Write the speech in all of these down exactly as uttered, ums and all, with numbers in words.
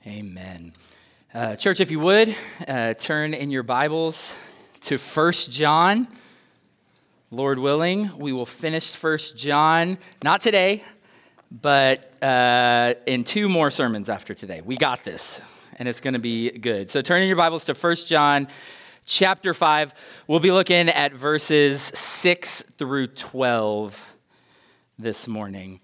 Amen. Uh, church, if you would, uh, turn in your Bibles to First John. Lord willing, we will finish First John, not today, but uh, in two more sermons after today. We got this, and it's going to be good. So turn in your Bibles to First John chapter five. We'll be looking at verses six through twelve this morning.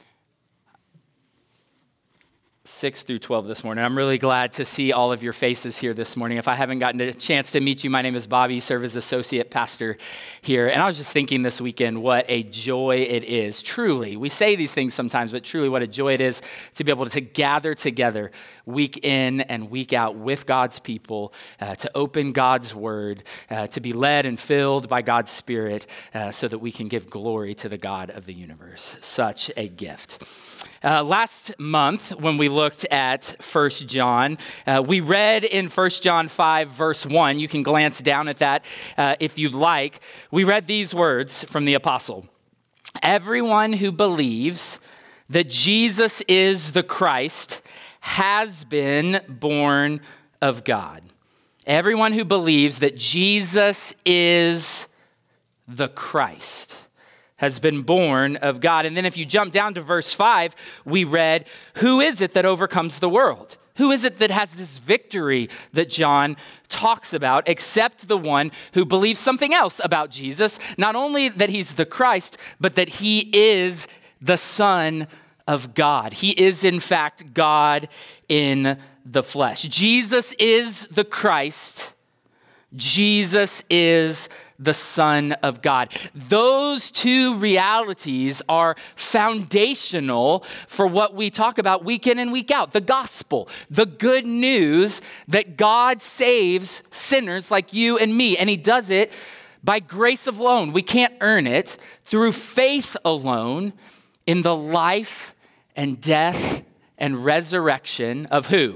six through twelve this morning. I'm really glad to see all of your faces here this morning. If I haven't gotten a chance to meet you, my name is Bobby, I serve as associate pastor here. And I was just thinking this weekend what a joy it is, truly. We say these things sometimes, but truly what a joy it is to be able to gather together week in and week out with God's people, uh, to open God's word, uh, to be led and filled by God's Spirit uh, so that we can give glory to the God of the universe. Such a gift. Uh, last month, when we looked at First John, uh, we read in First John five, verse one. You can glance down at that uh, if you'd like. We read these words from the apostle. Everyone who believes that Jesus is the Christ has been born of God. Everyone who believes that Jesus is the Christ has been born of God. And then if you jump down to verse five, we read, who is it that overcomes the world? Who is it that has this victory that John talks about, except the one who believes something else about Jesus? Not only that he's the Christ, but that he is the Son of God. He is, in fact, God in the flesh. Jesus is the Christ. Jesus is the Son of God. Those two realities are foundational for what we talk about week in and week out. The gospel, the good news that God saves sinners like you and me, and he does it by grace alone. We can't earn it. Through faith alone in the life and death and resurrection of who?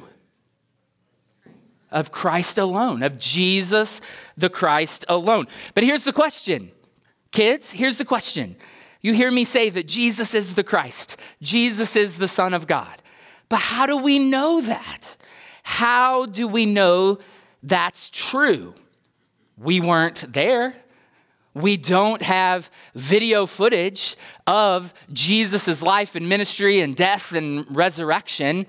Of Christ alone, of Jesus the Christ alone. But here's the question, kids, here's the question. You hear me say that Jesus is the Christ, Jesus is the Son of God. But how do we know that? How do we know that's true? We weren't there. We don't have video footage of Jesus' life and ministry and death and resurrection.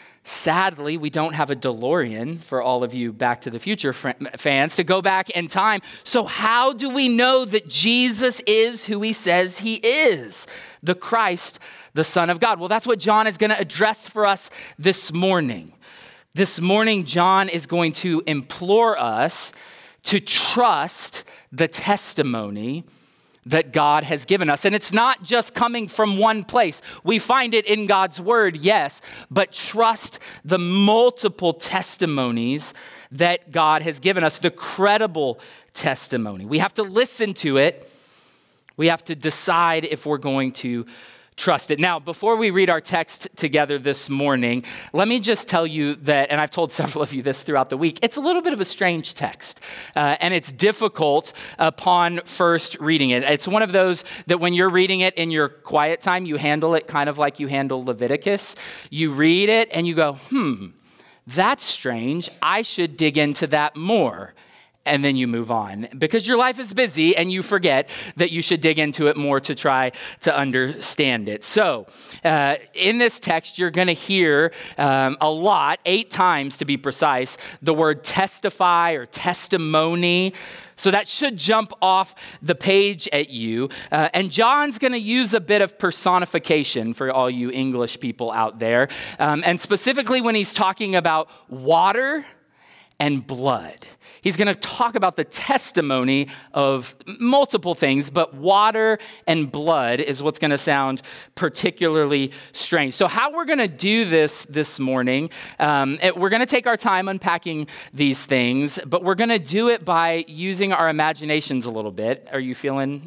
Sadly, we don't have a DeLorean for all of you Back to the Future fans to go back in time. So how do we know that Jesus is who he says he is? The Christ, the Son of God. Well, that's what John is going to address for us this morning. This morning, John is going to implore us to trust the testimony that God has given us. And it's not just coming from one place. We find it in God's word, yes, but trust the multiple testimonies that God has given us, the credible testimony. We have to listen to it. We have to decide if we're going to trust it. Now, before we read our text together this morning, let me just tell you that, and I've told several of you this throughout the week, it's a little bit of a strange text, uh, and it's difficult upon first reading it. It's one of those that when you're reading it in your quiet time, you handle it kind of like you handle Leviticus. You read it and you go, hmm, that's strange. I should dig into that more. And then you move on because your life is busy and you forget that you should dig into it more to try to understand it. So uh, in this text, you're going to hear um, a lot, eight times to be precise, the word testify or testimony. So that should jump off the page at you. Uh, and John's going to use a bit of personification for all you English people out there. Um, and specifically when he's talking about water and blood. He's going to talk about the testimony of multiple things, but water and blood is what's going to sound particularly strange. So how we're going to do this this morning, um, it, we're going to take our time unpacking these things, but we're going to do it by using our imaginations a little bit. Are you feeling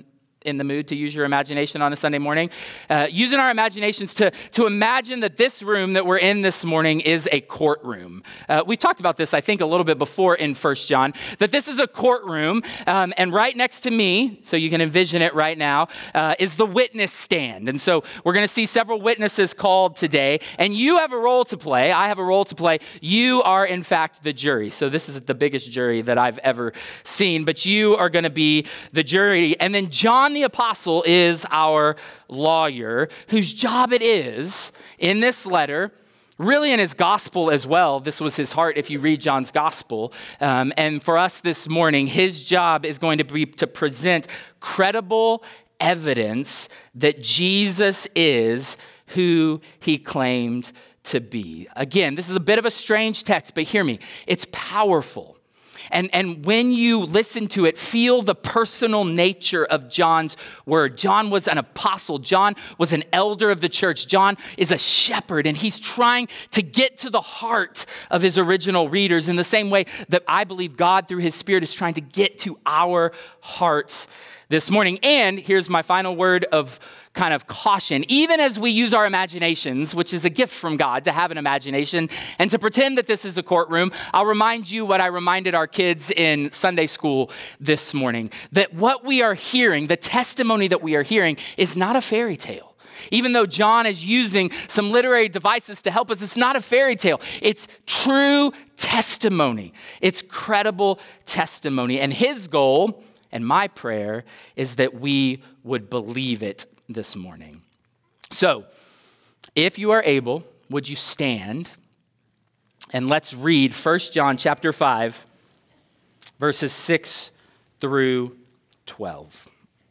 in the mood to use your imagination on a Sunday morning, uh, using our imaginations to, to imagine that this room that we're in this morning is a courtroom. Uh, we talked about this, I think, a little bit before in First John, that this is a courtroom, um, and right next to me, so you can envision it right now, uh, is the witness stand. And so we're going to see several witnesses called today, and you have a role to play. I have a role to play. You are, in fact, the jury. So this is the biggest jury that I've ever seen, but you are going to be the jury. And then John the Apostle is our lawyer, whose job it is in this letter, really in his gospel as well. This was his heart if you read John's gospel. Um, and for us this morning, his job is going to be to present credible evidence that Jesus is who he claimed to be. Again, this is a bit of a strange text, but hear me, it's powerful. And, and when you listen to it, feel the personal nature of John's word. John was an apostle. John was an elder of the church. John is a shepherd, and he's trying to get to the heart of his original readers in the same way that I believe God, through his Spirit, is trying to get to our hearts this morning. And here's my final word of kind of caution. Even as we use our imaginations, which is a gift from God to have an imagination and to pretend that this is a courtroom, I'll remind you what I reminded our kids in Sunday school this morning, that what we are hearing, the testimony that we are hearing, is not a fairy tale. Even though John is using some literary devices to help us, it's not a fairy tale. It's true testimony. It's credible testimony. And his goal and my prayer is that we would believe it this morning. So, if you are able, would you stand and let's read First John chapter five, verses six through twelve.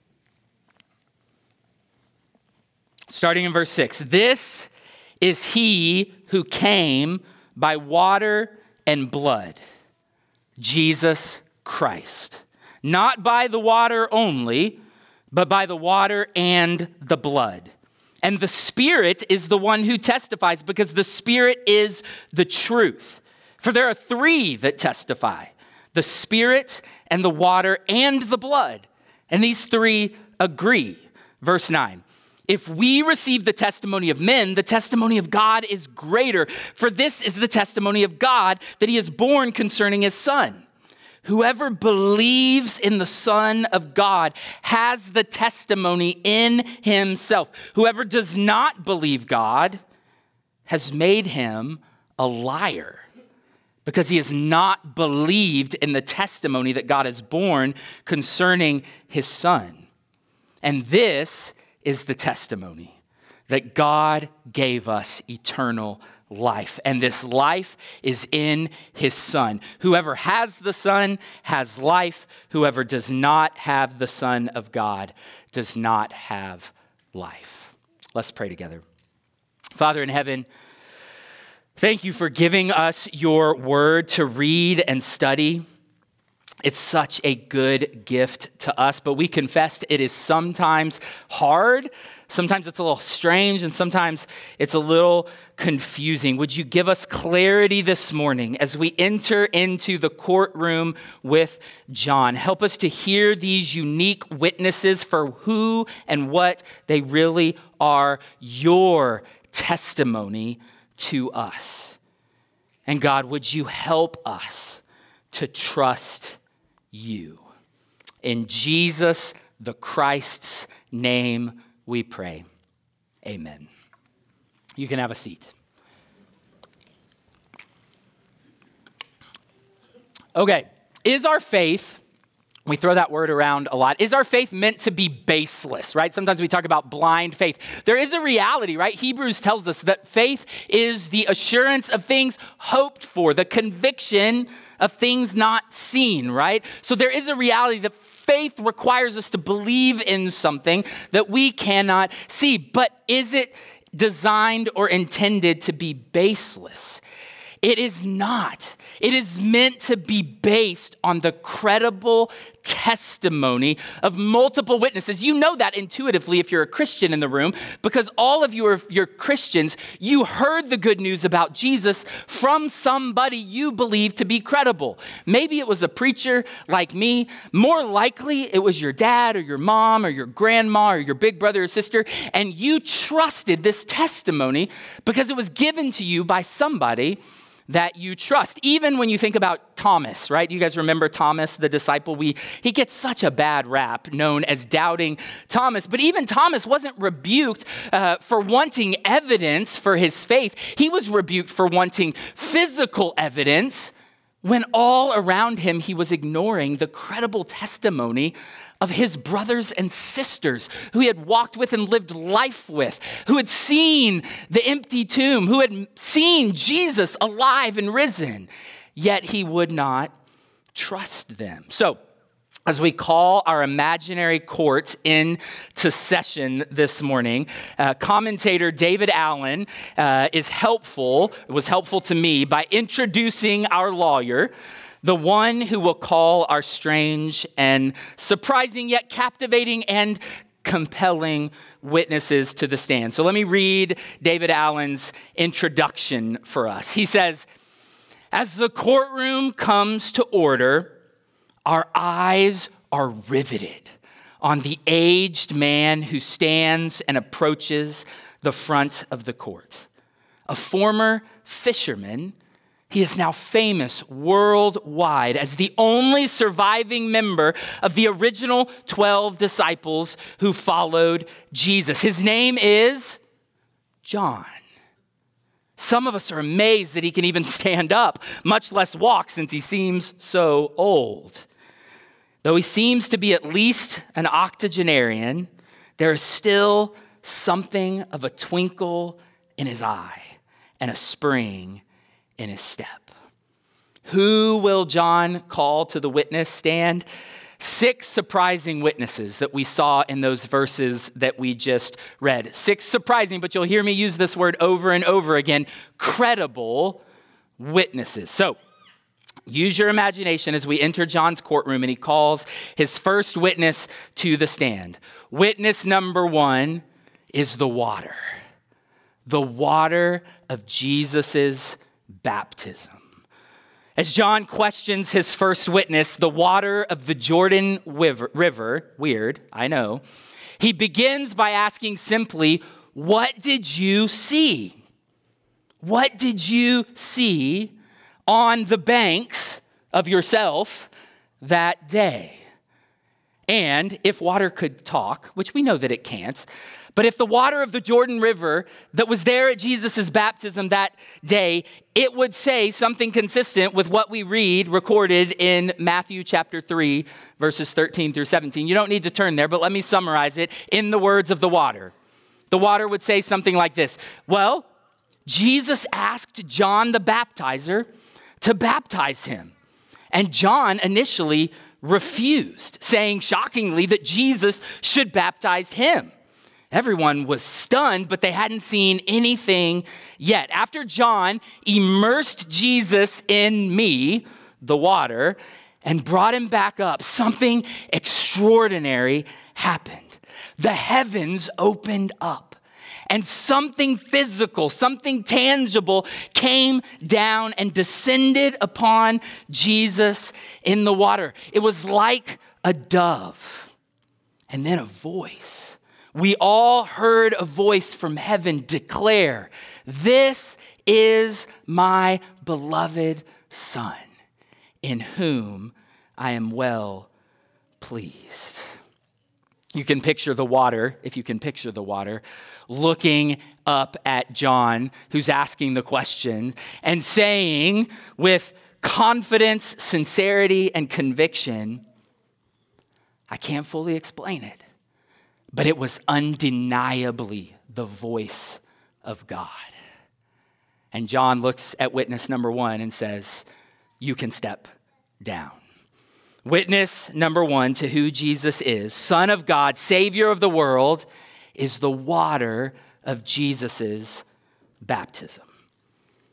Starting in verse six. This is he who came by water and blood, Jesus Christ. Not by the water only, but by the water and the blood. And the Spirit is the one who testifies, because the Spirit is the truth. For there are three that testify, the Spirit and the water and the blood. And these three agree. Verse nine. If we receive the testimony of men, the testimony of God is greater. For this is the testimony of God, that he is born concerning his Son. Whoever believes in the Son of God has the testimony in himself. Whoever does not believe God has made him a liar, because he has not believed in the testimony that God has borne concerning his Son. And this is the testimony, that God gave us eternal life, and this life is in his Son. Whoever has the Son has life. Whoever does not have the Son of God does not have life. Let's pray together. Father in heaven, thank you for giving us your word to read and study. It's such a good gift to us, but we confess it is sometimes hard. Sometimes it's a little strange, and sometimes it's a little confusing. Would you give us clarity this morning as we enter into the courtroom with John? Help us to hear these unique witnesses for who and what they really are, your testimony to us. And God, would you help us to trust you? In Jesus the Christ's name we pray. Amen. You can have a seat. Okay, is our faith, we throw that word around a lot, is our faith meant to be baseless, right? Sometimes we talk about blind faith. There is a reality, right? Hebrews tells us that faith is the assurance of things hoped for, the conviction of things not seen, right? So there is a reality that faith requires us to believe in something that we cannot see. But is it designed or intended to be baseless? It is not. It is meant to be based on the credible testimony of multiple witnesses. You know that intuitively if you're a Christian in the room, because all of you are you're Christians. You heard the good news about Jesus from somebody you believe to be credible. Maybe it was a preacher like me. More likely it was your dad or your mom or your grandma or your big brother or sister, and you trusted this testimony because it was given to you by somebody that you trust. Even when you think about Thomas, right? You guys remember Thomas, the disciple? We he gets such a bad rap known as doubting Thomas. But even Thomas wasn't rebuked uh, for wanting evidence for his faith. He was rebuked for wanting physical evidence when all around him he was ignoring the credible testimony of his brothers and sisters who he had walked with and lived life with, who had seen the empty tomb, who had seen Jesus alive and risen, yet he would not trust them. So, as we call our imaginary court into session this morning, uh, commentator David Allen uh, is helpful, was helpful to me by introducing our lawyer, the one who will call our strange and surprising yet captivating and compelling witnesses to the stand. So let me read David Allen's introduction for us. He says, "As the courtroom comes to order, our eyes are riveted on the aged man who stands and approaches the front of the court. A former fisherman, he is now famous worldwide as the only surviving member of the original twelve disciples who followed Jesus. His name is John. Some of us are amazed that he can even stand up, much less walk, since he seems so old. Though he seems to be at least an octogenarian, there is still something of a twinkle in his eye and a spring in his step. Who will John call to the witness stand? Six surprising witnesses that we saw in those verses that we just read. Six surprising, but you'll hear me use this word over and over again, credible witnesses. So, use your imagination as we enter John's courtroom and he calls his first witness to the stand. Witness number one is the water. The water of Jesus's baptism. As John questions his first witness, the water of the Jordan River, weird, I know, he begins by asking simply, what did you see? What did you see on the banks of yourself that day? And if water could talk, which we know that it can't, but if the water of the Jordan River that was there at Jesus' baptism that day, it would say something consistent with what we read recorded in Matthew chapter three, verses thirteen through seventeen. You don't need to turn there, but let me summarize it in the words of the water. The water would say something like this. Well, Jesus asked John the baptizer to baptize him. And John initially refused, saying shockingly that Jesus should baptize him. Everyone was stunned, but they hadn't seen anything yet. After John immersed Jesus in me, the water, and brought him back up, something extraordinary happened. The heavens opened up, and something physical, something tangible came down and descended upon Jesus in the water. It was like a dove, and then a voice. We all heard a voice from heaven declare, "This is my beloved Son, in whom I am well pleased." You can picture the water, if you can picture the water, looking up at John, who's asking the question, and saying with confidence, sincerity, and conviction, "I can't fully explain it, but it was undeniably the voice of God." And John looks at witness number one and says, "You can step down." Witness number one to who Jesus is, Son of God, Savior of the world, is the water of Jesus's baptism.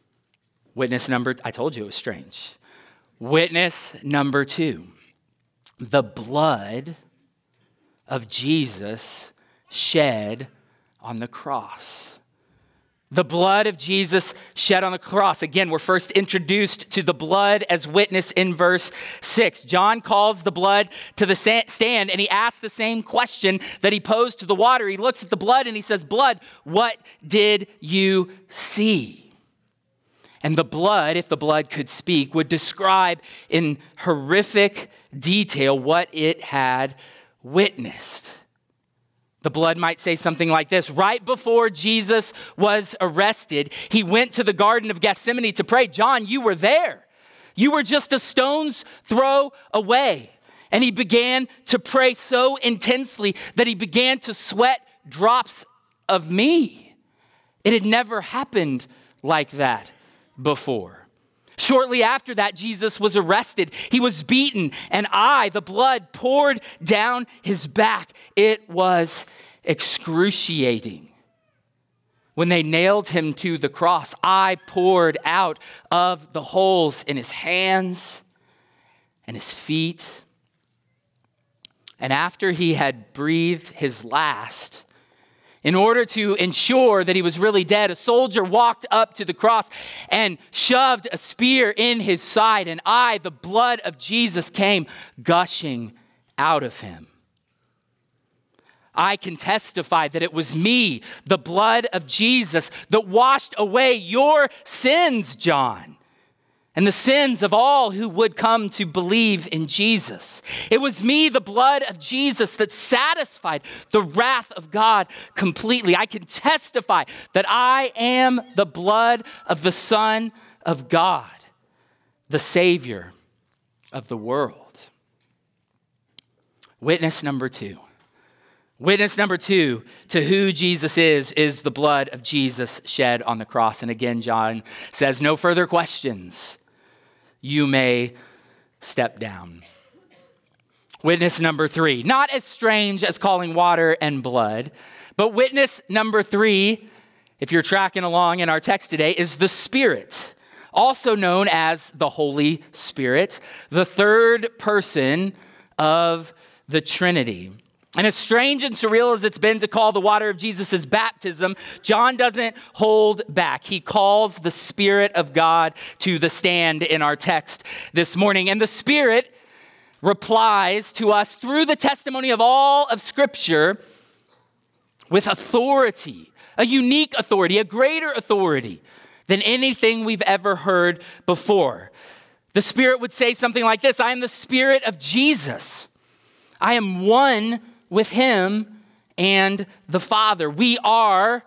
Witness number, I told you it was strange. Witness number two. the blood of Jesus shed on the cross. The blood of Jesus shed on the cross. Again, we're first introduced to the blood as witness in verse six. John calls the blood to the stand and he asks the same question that he posed to the water. He looks at the blood and he says, "Blood, what did you see?" And the blood, if the blood could speak, would describe in horrific detail what it had witnessed. The blood might say something like this: right before Jesus was arrested, he went to the Garden of Gethsemane to pray. John, you were there. You were just a stone's throw away. And he began to pray so intensely that he began to sweat drops of me. It had never happened like that before. Shortly after that, Jesus was arrested. He was beaten, and I, the blood poured down his back. It was excruciating. When they nailed him to the cross, I poured out of the holes in his hands and his feet. And after he had breathed his last, in order to ensure that he was really dead, a soldier walked up to the cross and shoved a spear in his side, and I, the blood of Jesus, came gushing out of him. I can testify that it was me, the blood of Jesus, that washed away your sins, John, and the sins of all who would come to believe in Jesus. It was me, the blood of Jesus, that satisfied the wrath of God completely. I can testify that I am the blood of the Son of God, the Savior of the world. Witness number two. Witness number two to who Jesus is, is the blood of Jesus shed on the cross. And again, John says, no further questions. You may step down. Witness number three, not as strange as calling water and blood, but witness number three, if you're tracking along in our text today, is the Spirit, also known as the Holy Spirit, the third person of the Trinity. And as strange and surreal as it's been to call the water of Jesus' baptism, John doesn't hold back. He calls the Spirit of God to the stand in our text this morning. And the Spirit replies to us through the testimony of all of Scripture with authority, a unique authority, a greater authority than anything we've ever heard before. The Spirit would say something like this: I am the Spirit of Jesus. I am one with him and the Father. We are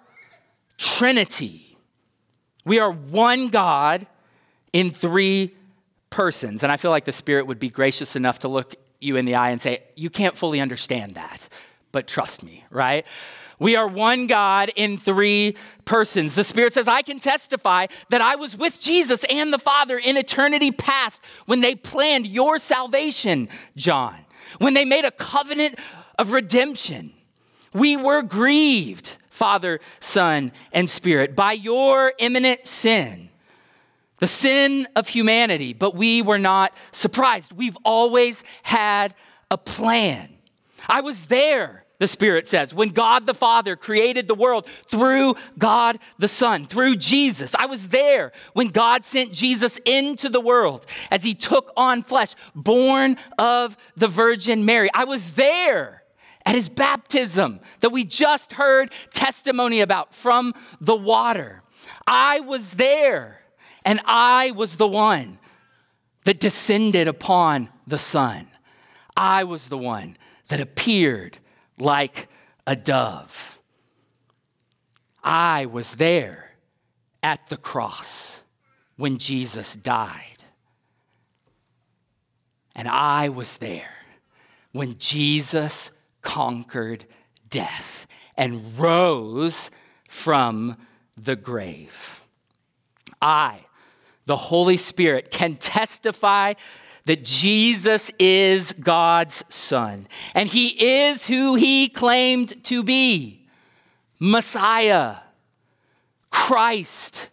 Trinity. We are one God in three persons. And I feel like the Spirit would be gracious enough to look you in the eye and say, you can't fully understand that, but trust me, right? We are one God in three persons. The Spirit says, I can testify that I was with Jesus and the Father in eternity past when they planned your salvation, John. When they made a covenant of redemption, we were grieved, Father, Son, and Spirit, by your imminent sin, the sin of humanity, but we were not surprised. We've always had a plan. I was there, the Spirit says, when God the Father created the world through God the Son, through Jesus. I was there when God sent Jesus into the world as he took on flesh, born of the Virgin Mary. I was there at his baptism that we just heard testimony about from the water. I was there, and I was the one that descended upon the Son. I was the one that appeared like a dove. I was there at the cross when Jesus died. And I was there when Jesus conquered death and rose from the grave. I, the Holy Spirit, can testify that Jesus is God's Son, and he is who he claimed to be: Messiah, Christ,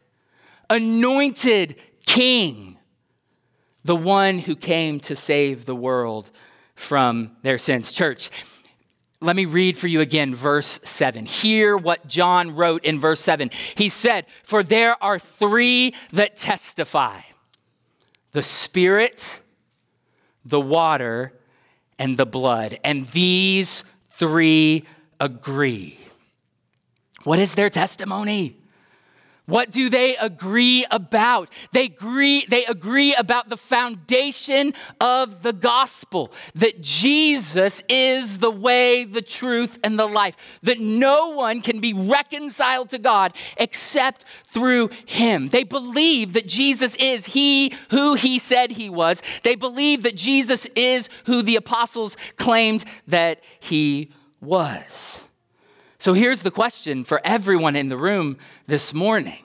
anointed King, the one who came to save the world from their sins. Church, let me read for you again, verse seven. Hear what John wrote in verse seven. He said, "For there are three that testify, the Spirit, the water, and the blood. And these three agree." What is their testimony? What do they agree about? They agree, they agree about the foundation of the gospel, that Jesus is the way, the truth, and the life, that no one can be reconciled to God except through him. They believe that Jesus is he who he said he was. They believe that Jesus is who the apostles claimed that he was. So here's the question for everyone in the room this morning.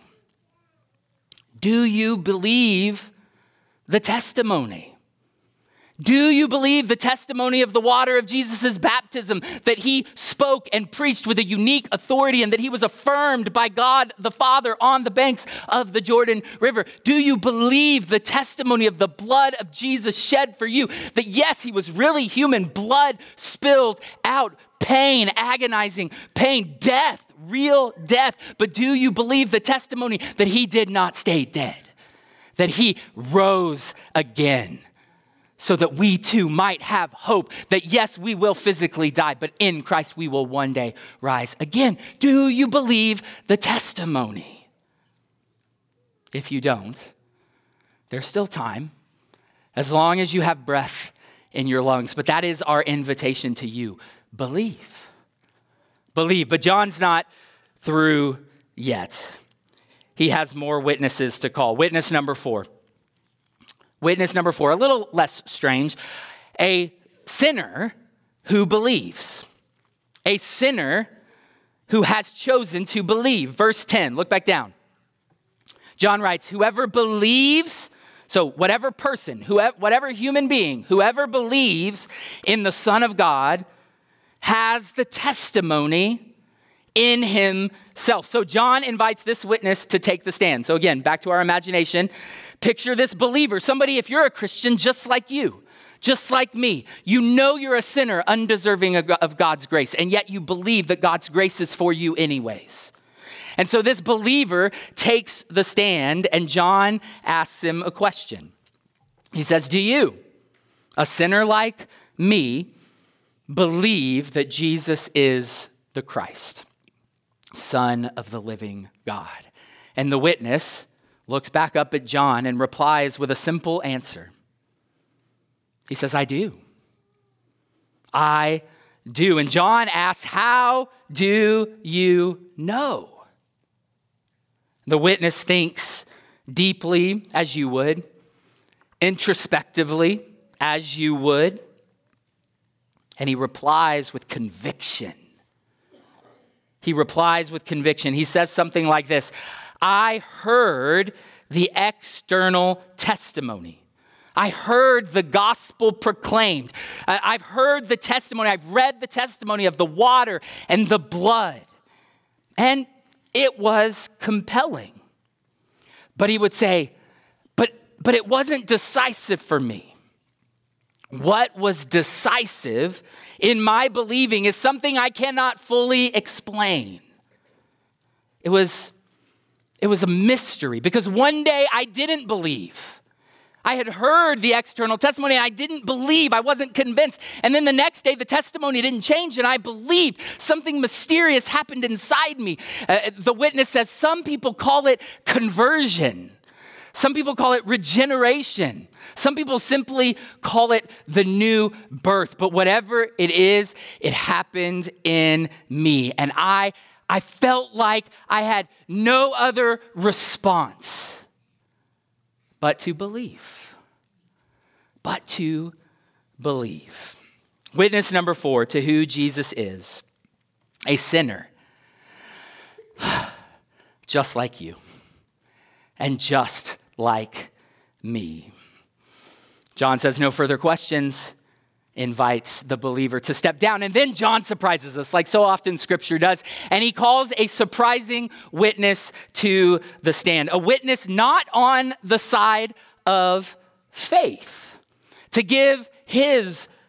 Do you believe the testimony? Do you believe the testimony of the water of Jesus' baptism, that he spoke and preached with a unique authority and that he was affirmed by God the Father on the banks of the Jordan River? Do you believe the testimony of the blood of Jesus shed for you, that yes, he was really human, blood spilled out, pain, agonizing pain, death, real death. But do you believe the testimony that he did not stay dead, that he rose again, so that we too might have hope that yes, we will physically die, but in Christ we will one day rise again? Do you believe the testimony? If you don't, there's still time, as long as you have breath in your lungs. But that is our invitation to you. Believe. Believe. But John's not through yet. He has more witnesses to call. Witness number four. Witness number four, a little less strange. A sinner who believes. A sinner who has chosen to believe. Verse ten, look back down. John writes, whoever believes, so whatever person, whoever, whatever human being, whoever believes in the Son of God has the testimony in himself. So John invites this witness to take the stand. So again, back to our imagination. Picture this believer, somebody, if you're a Christian, just like you, just like me, you know you're a sinner undeserving of God's grace, and yet you believe that God's grace is for you anyways. And so this believer takes the stand, and John asks him a question. He says, do you, a sinner like me, believe that Jesus is the Christ, Son of the living God? And the witness looks back up at John and replies with a simple answer. He says, I do. I do. And John asks, how do you know? The witness thinks deeply, as you would, introspectively, as you would, and he replies with conviction. He replies with conviction. He says something like this: I heard the external testimony. I heard the gospel proclaimed. I've heard the testimony. I've read the testimony of the water and the blood. And it was compelling. But he would say, but, but it wasn't decisive for me. What was decisive in my believing is something I cannot fully explain. It was, it was a mystery, because one day I didn't believe. I had heard the external testimony, and I didn't believe. I wasn't convinced. And then the next day, the testimony didn't change, and I believed. Something mysterious happened inside me. Uh, the witness says some people call it conversion. Some people call it regeneration. Some people simply call it the new birth. But whatever it is, it happened in me. And I, I felt like I had no other response but to believe. But to believe. Witness number four to who Jesus is: a sinner, just like you, and just like me. John says no further questions, invites the believer to step down. And then John surprises us, like so often Scripture does, and he calls a surprising witness to the stand. A witness not on the side of faith, to give his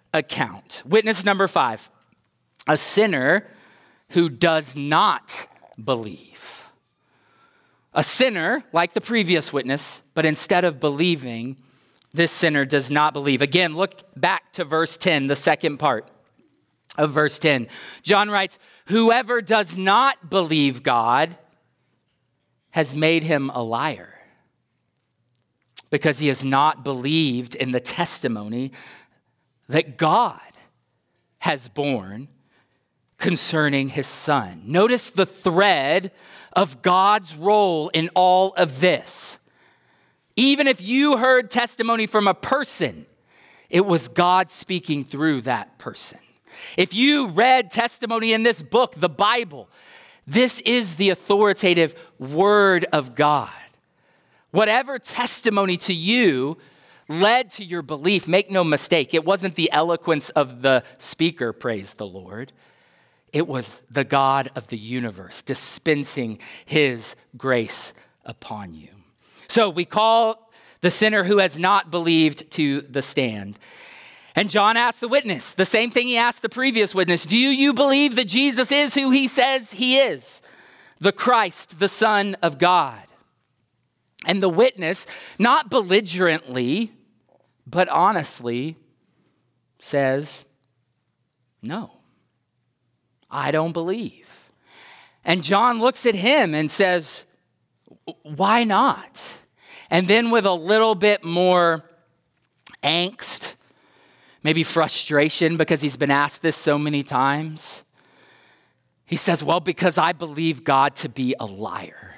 account. Witness number five, a sinner who does not believe. A sinner, like the previous witness, but instead of believing, this sinner does not believe. Again, look back to verse ten, the second part of verse ten. John writes, whoever does not believe God has made him a liar, because he has not believed in the testimony that God has borne concerning his son. Notice the thread of God's role in all of this. Even if you heard testimony from a person, it was God speaking through that person. If you read testimony in this book, the Bible, this is the authoritative word of God. Whatever testimony to you led to your belief, make no mistake, it wasn't the eloquence of the speaker, praise the Lord. It was the God of the universe dispensing his grace upon you. So we call the sinner who has not believed to the stand. And John asked the witness the same thing he asked the previous witness. Do you believe that Jesus is who he says he is? The Christ, the Son of God. And the witness, not belligerently, but honestly, says, no, I don't believe. And John looks at him and says, why not? And then with a little bit more angst, maybe frustration because he's been asked this so many times, he says, well, because I believe God to be a liar.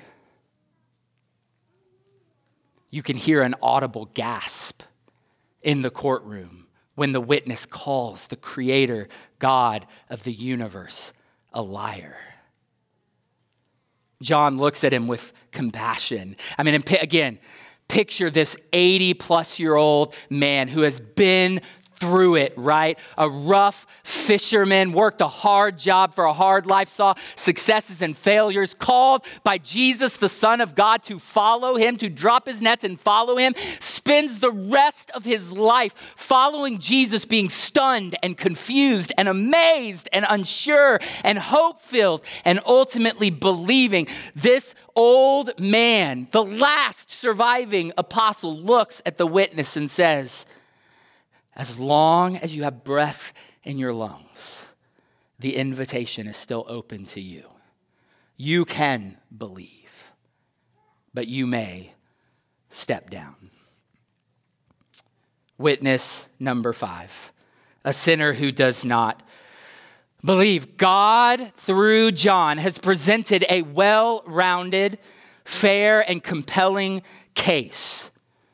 You can hear an audible gasp in the courtroom when the witness calls the creator, God of the universe, a liar. John looks at him with compassion. I mean, again, picture this eighty plus year old man who has been through it, right? A rough fisherman, worked a hard job for a hard life, saw successes and failures, called by Jesus, the Son of God, to follow him, to drop his nets and follow him, spends the rest of his life following Jesus, being stunned and confused and amazed and unsure and hope-filled and ultimately believing. This old man, the last surviving apostle, looks at the witness and says, as long as you have breath in your lungs, the invitation is still open to you. You can believe, but you may step down. Witness number five, a sinner who does not believe. God, through John, has presented a well-rounded, fair, and compelling case.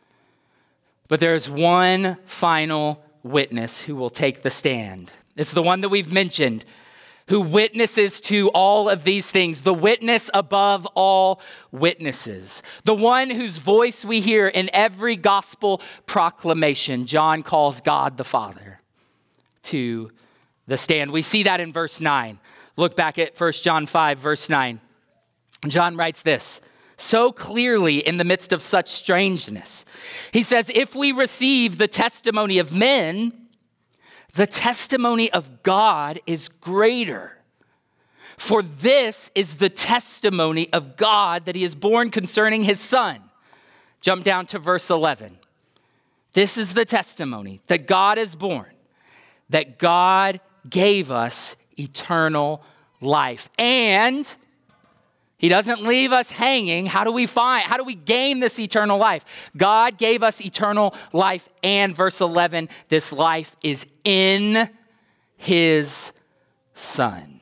But there's one final witness who will take the stand. It's the one that we've mentioned, who witnesses to all of these things, the witness above all witnesses, the one whose voice we hear in every gospel proclamation. John calls God the Father to the stand. We see that in verse nine. Look back at First John five, verse nine. John writes this so clearly in the midst of such strangeness. He says, if we receive the testimony of men, the testimony of God is greater. For this is the testimony of God that he is born concerning his son. Jump down to verse eleven. This is the testimony that God is born, that God gave us eternal life. And he doesn't leave us hanging. How do we find, how do we gain this eternal life? God gave us eternal life, and verse eleven, this life is in his Son.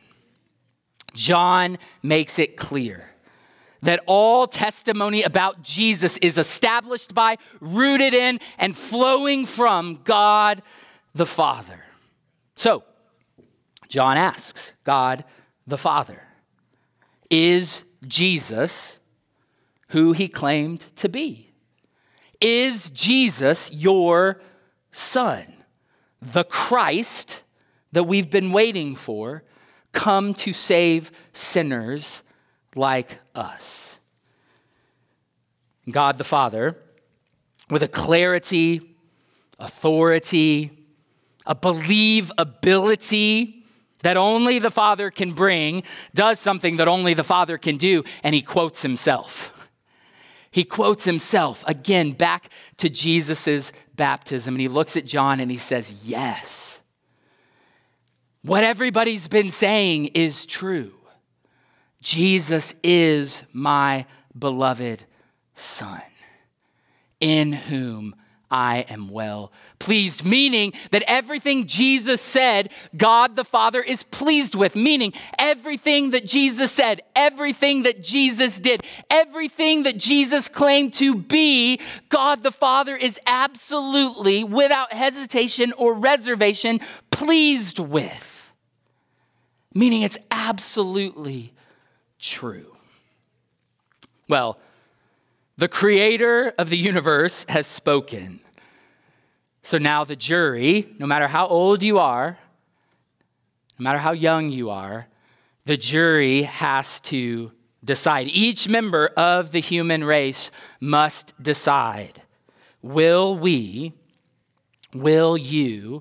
John makes it clear that all testimony about Jesus is established by, rooted in, and flowing from God the Father. So, John asks God the Father, is Jesus who he claimed to be? Is Jesus your son, the Christ that we've been waiting for, come to save sinners like us? God the Father, with a clarity, authority, a believability that only the Father can bring, does something that only the Father can do, and he quotes himself. He quotes himself, again, back to Jesus' baptism, and he looks at John and he says, yes, what everybody's been saying is true. Jesus is my beloved Son, in whom I am well pleased, meaning that everything Jesus said, God the Father is pleased with, meaning everything that Jesus said, everything that Jesus did, everything that Jesus claimed to be, God the Father is absolutely, without hesitation or reservation, pleased with, meaning it's absolutely true. Well, the creator of the universe has spoken. So now the jury, no matter how old you are, no matter how young you are, the jury has to decide. Each member of the human race must decide, will we, will you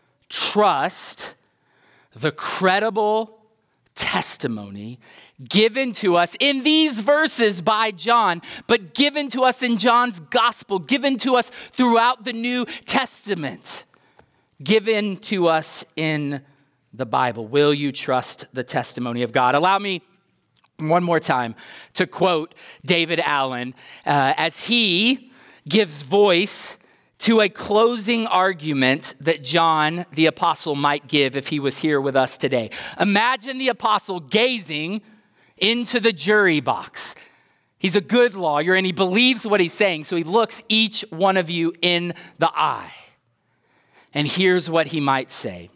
trust the credible testimony given to us in these verses by John, but given to us in John's gospel, given to us throughout the New Testament, given to us in the Bible? Will you trust the testimony of God? Allow me one more time to quote David Allen uh, as he gives voice to a closing argument that John the apostle might give if he was here with us today. Imagine the apostle gazing into the jury box. He's a good lawyer and he believes what he's saying, so he looks each one of you in the eye. And here's what he might say.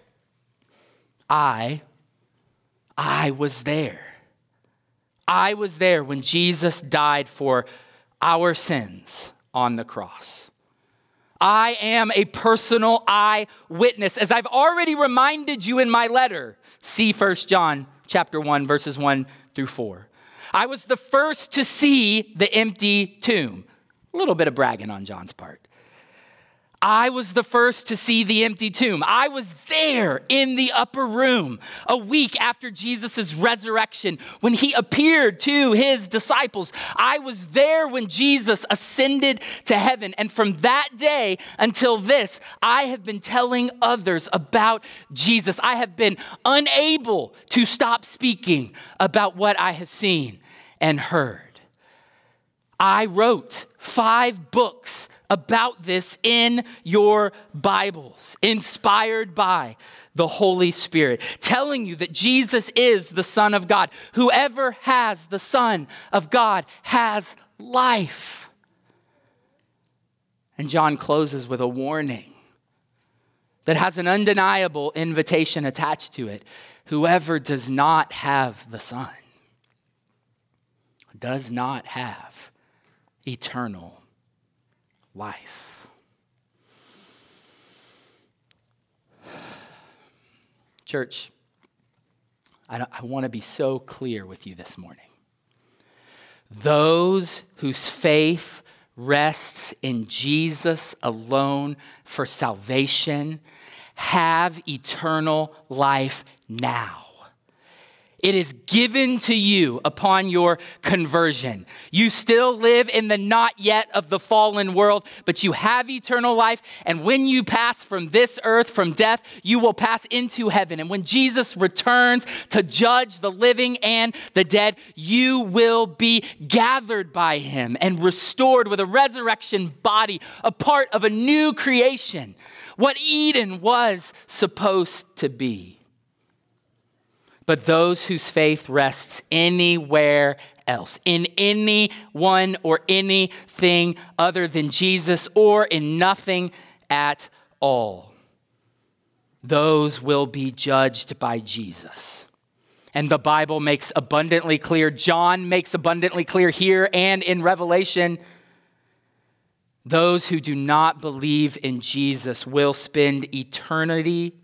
I, I was there. I was there when Jesus died for our sins on the cross. I am a personal eyewitness. As I've already reminded you in my letter, see First John chapter one, verses one through four. I was the first to see the empty tomb. A little bit of bragging on John's part. I was the first to see the empty tomb. I was there in the upper room a week after Jesus' resurrection when he appeared to his disciples. I was there when Jesus ascended to heaven. And from that day until this, I have been telling others about Jesus. I have been unable to stop speaking about what I have seen and heard. I wrote five books about this in your Bibles, inspired by the Holy Spirit, telling you that Jesus is the Son of God. Whoever has the Son of God has life. And John closes with a warning that has an undeniable invitation attached to it. Whoever does not have the Son does not have eternal life. Church, I, I want to be so clear with you this morning. Those whose faith rests in Jesus alone for salvation have eternal life now. It is given to you upon your conversion. You still live in the not yet of the fallen world, but you have eternal life. And when you pass from this earth, from death, you will pass into heaven. And when Jesus returns to judge the living and the dead, you will be gathered by him and restored with a resurrection body, a part of a new creation, what Eden was supposed to be. But those whose faith rests anywhere else, in anyone or anything other than Jesus, or in nothing at all, those will be judged by Jesus. And the Bible makes abundantly clear, John makes abundantly clear here and in Revelation, those who do not believe in Jesus will spend eternity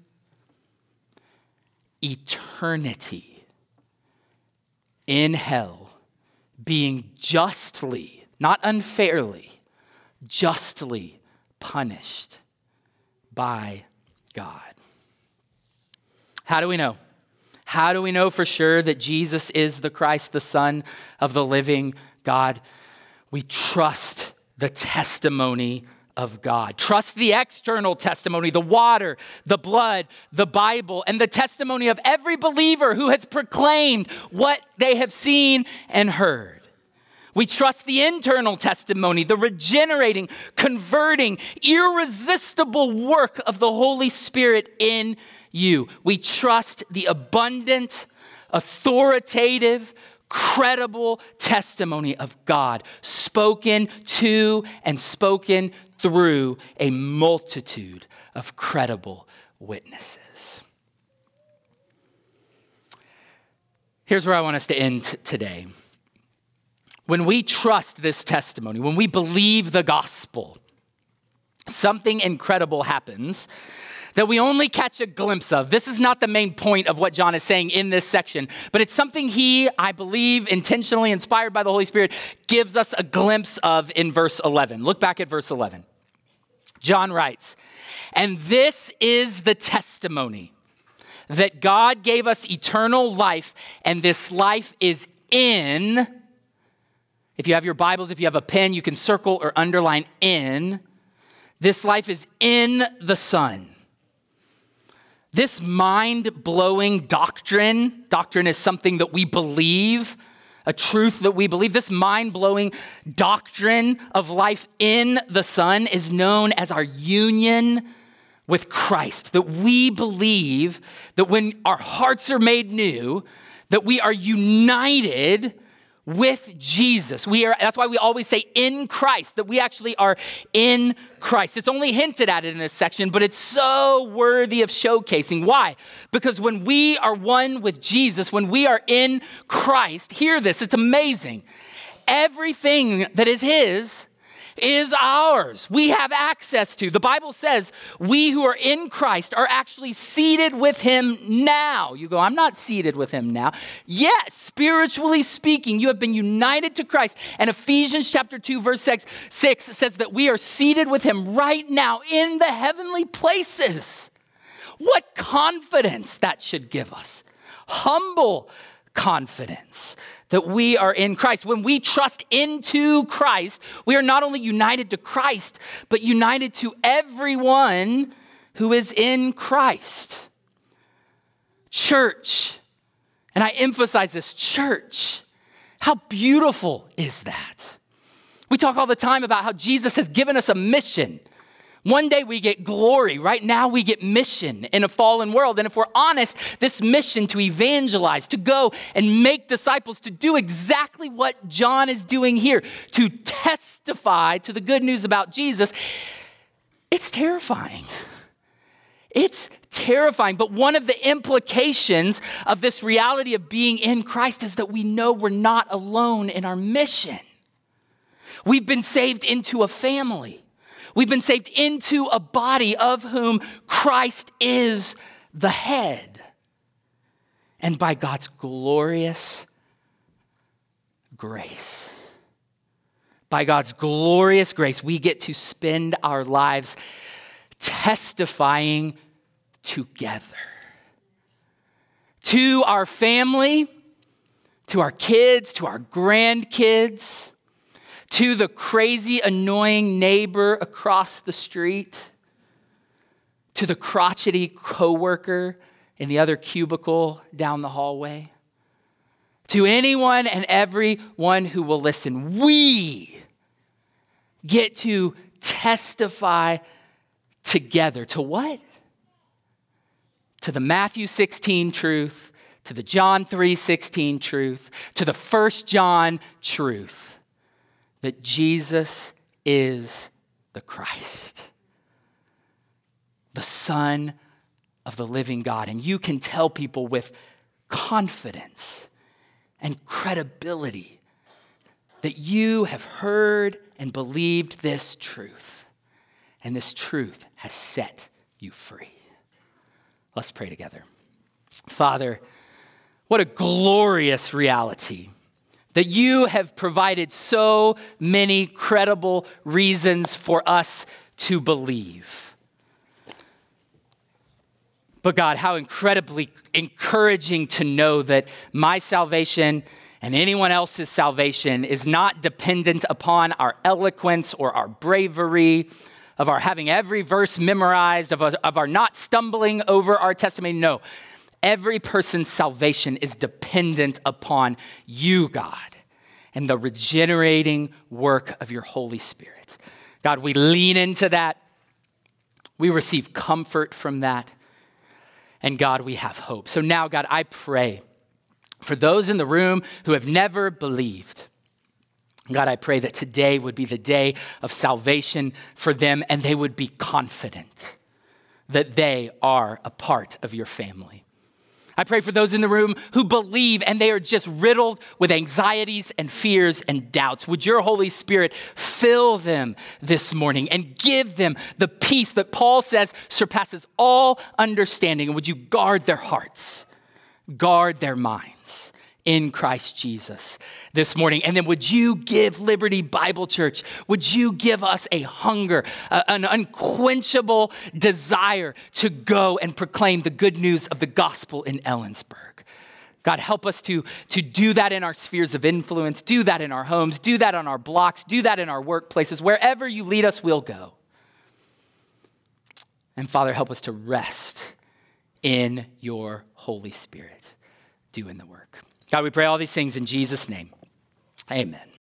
eternity in hell, being justly, not unfairly, justly punished by God. How do we know? How do we know for sure that Jesus is the Christ, the Son of the living God? We trust the testimony of God. Trust the external testimony, the water, the blood, the Bible, and the testimony of every believer who has proclaimed what they have seen and heard. We trust the internal testimony, the regenerating, converting, irresistible work of the Holy Spirit in you. We trust the abundant, authoritative, credible testimony of God, spoken to and spoken through a multitude of credible witnesses. Here's where I want us to end t- today. When we trust this testimony, when we believe the gospel, something incredible happens that we only catch a glimpse of. This is not the main point of what John is saying in this section, but it's something he, I believe, intentionally inspired by the Holy Spirit, gives us a glimpse of in verse eleven. Look back at verse eleven. John writes, "And this is the testimony, that God gave us eternal life, and this life is in," if you have your Bibles, if you have a pen, you can circle or underline in. This life is in the Son. This mind-blowing doctrine, doctrine is something that we believe, a truth that we believe. This mind-blowing doctrine of life in the Son is known as our union with Christ. That we believe that when our hearts are made new, that we are united with Jesus. We are, that's why we always say in Christ, that we actually are in Christ. It's only hinted at in this section, but it's so worthy of showcasing. Why? Because when we are one with Jesus, when we are in Christ, hear this, it's amazing. Everything that is his is ours. We have access to. The Bible says we who are in Christ are actually seated with him now. You go, I'm not seated with him now. Yes, spiritually speaking, you have been united to Christ. And Ephesians chapter two, verse six, six says that we are seated with him right now in the heavenly places. What confidence that should give us. Humble confidence that we are in Christ. When we trust into Christ, we are not only united to Christ, but united to everyone who is in Christ. Church, and I emphasize this, church, how beautiful is that? We talk all the time about how Jesus has given us a mission. One day we get glory. Right now we get mission in a fallen world. And if we're honest, this mission to evangelize, to go and make disciples, to do exactly what John is doing here, to testify to the good news about Jesus, it's terrifying. It's terrifying. But one of the implications of this reality of being in Christ is that we know we're not alone in our mission. We've been saved into a family. We've been saved into a body of whom Christ is the head. And by God's glorious grace, by God's glorious grace, we get to spend our lives testifying together to our family, to our kids, to our grandkids, to the crazy, annoying neighbor across the street, to the crotchety coworker in the other cubicle down the hallway, to anyone and everyone who will listen. We get to testify together. To what? To the Matthew sixteen truth, to the John three sixteen truth, to the First John truth. That Jesus is the Christ, the Son of the living God. And you can tell people with confidence and credibility that you have heard and believed this truth, and this truth has set you free. Let's pray together. Father, what a glorious reality that you have provided so many credible reasons for us to believe. But God, how incredibly encouraging to know that my salvation and anyone else's salvation is not dependent upon our eloquence or our bravery, of our having every verse memorized, of, us, of our not stumbling over our testimony. No, every person's salvation is dependent upon you, God, and the regenerating work of your Holy Spirit. God, we lean into that. We receive comfort from that. And God, we have hope. So now, God, I pray for those in the room who have never believed. God, I pray that today would be the day of salvation for them, and they would be confident that they are a part of your family. I pray for those in the room who believe and they are just riddled with anxieties and fears and doubts. Would your Holy Spirit fill them this morning and give them the peace that Paul says surpasses all understanding? And would you guard their hearts, guard their minds in Christ Jesus this morning? And then would you give Liberty Bible Church, would you give us a hunger, uh, an unquenchable desire to go and proclaim the good news of the gospel in Ellensburg? God, help us to, to do that in our spheres of influence, do that in our homes, do that on our blocks, do that in our workplaces. Wherever you lead us, we'll go. And Father, help us to rest in your Holy Spirit doing the work. God, we pray all these things in Jesus' name. Amen.